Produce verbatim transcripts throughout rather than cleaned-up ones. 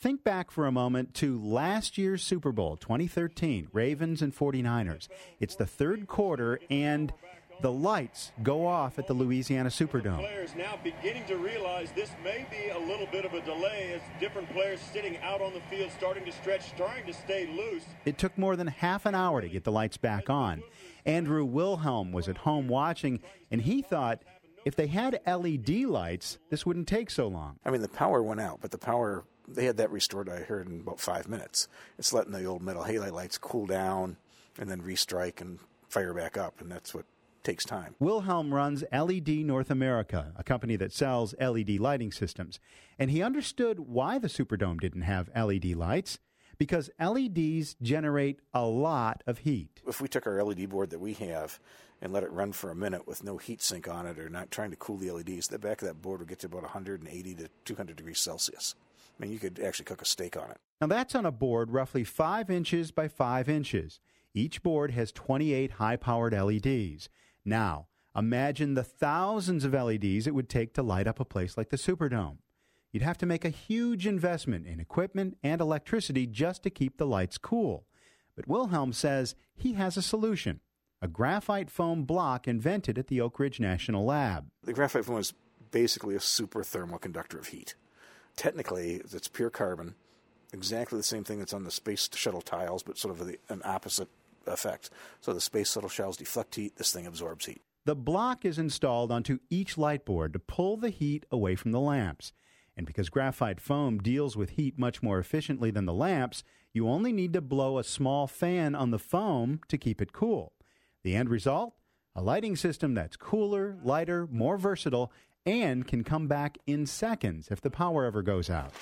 Think back for a moment to last year's Super Bowl, twenty thirteen, Ravens and forty-niners. It's the third quarter, and the lights go off at the Louisiana Superdome. Players now beginning to realize this may be a little bit of a delay as different players sitting out on the field, starting to stretch, trying to stay loose. It took more than half an hour to get the lights back on. Andrew Wilhelm was at home watching, and he thought if they had L E D lights, this wouldn't take so long. I mean, the power went out, but the power, they had that restored, I heard, in about five minutes. It's letting the old metal halide lights cool down and then restrike and fire back up, and that's what takes time. Wilhelm runs L E D North America, a company that sells L E D lighting systems. And he understood why the Superdome didn't have L E D lights, because L E Ds generate a lot of heat. If we took our L E D board that we have and let it run for a minute with no heat sink on it or not trying to cool the L E Ds, the back of that board would get to about one hundred eighty to two hundred degrees Celsius. I mean, you could actually cook a steak on it. Now, that's on a board roughly five inches by five inches. Each board has twenty-eight high-powered L E Ds. Now, imagine the thousands of L E Ds it would take to light up a place like the Superdome. You'd have to make a huge investment in equipment and electricity just to keep the lights cool. But Wilhelm says he has a solution, a graphite foam block invented at the Oak Ridge National Lab. The graphite foam is basically a super thermal conductor of heat. Technically, it's pure carbon, exactly the same thing that's on the Space Shuttle tiles, but sort of the, an opposite effect. So the Space Shuttle shells deflect heat, this thing absorbs heat. The block is installed onto each light board to pull the heat away from the lamps. And because graphite foam deals with heat much more efficiently than the lamps, you only need to blow a small fan on the foam to keep it cool. The end result? A lighting system that's cooler, lighter, more versatile, and can come back in seconds if the power ever goes out.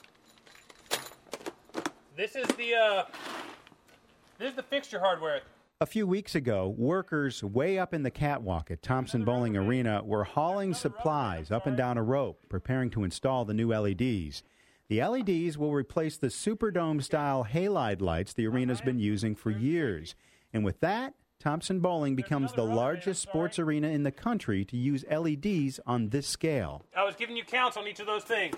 This is the, uh, this is the fixture hardware. A few weeks ago, workers way up in the catwalk at Thompson Bowling Arena were hauling supplies up and down a rope, preparing to install the new L E Ds. The L E Ds will replace the Superdome-style halide lights the arena's been using for years. And with that, Thompson Bowling becomes the largest sports arena in the country to use L E Ds on this scale. I was giving you counts on each of those things.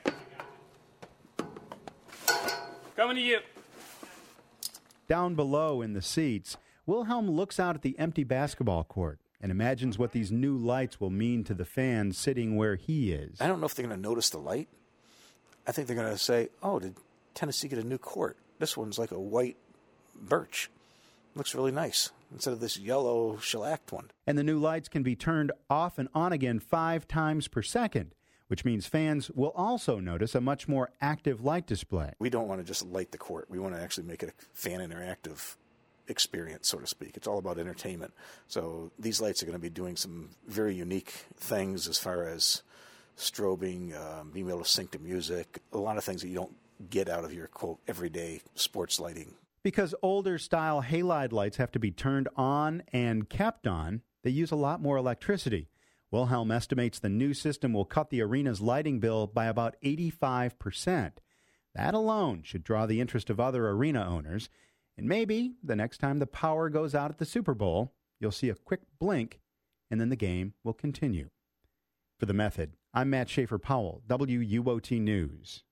Coming to you. Down below in the seats, Wilhelm looks out at the empty basketball court and imagines what these new lights will mean to the fans sitting where he is. I don't know if they're going to notice the light. I think they're going to say, oh, did Tennessee get a new court? This one's like a white birch. Looks really nice, instead of this yellow shellacked one. And the new lights can be turned off and on again five times per second, which means fans will also notice a much more active light display. We don't want to just light the court. We want to actually make it a fan interactive experience, so to speak. It's all about entertainment. So these lights are going to be doing some very unique things as far as strobing, um, being able to sync to music, a lot of things that you don't get out of your, quote, everyday sports lighting. Because older style halide lights have to be turned on and kept on, they use a lot more electricity. Wilhelm estimates the new system will cut the arena's lighting bill by about eighty-five percent. That alone should draw the interest of other arena owners. And maybe the next time the power goes out at the Super Bowl, you'll see a quick blink, and then the game will continue. For The Method, I'm Matt Schaefer-Powell, W U O T News.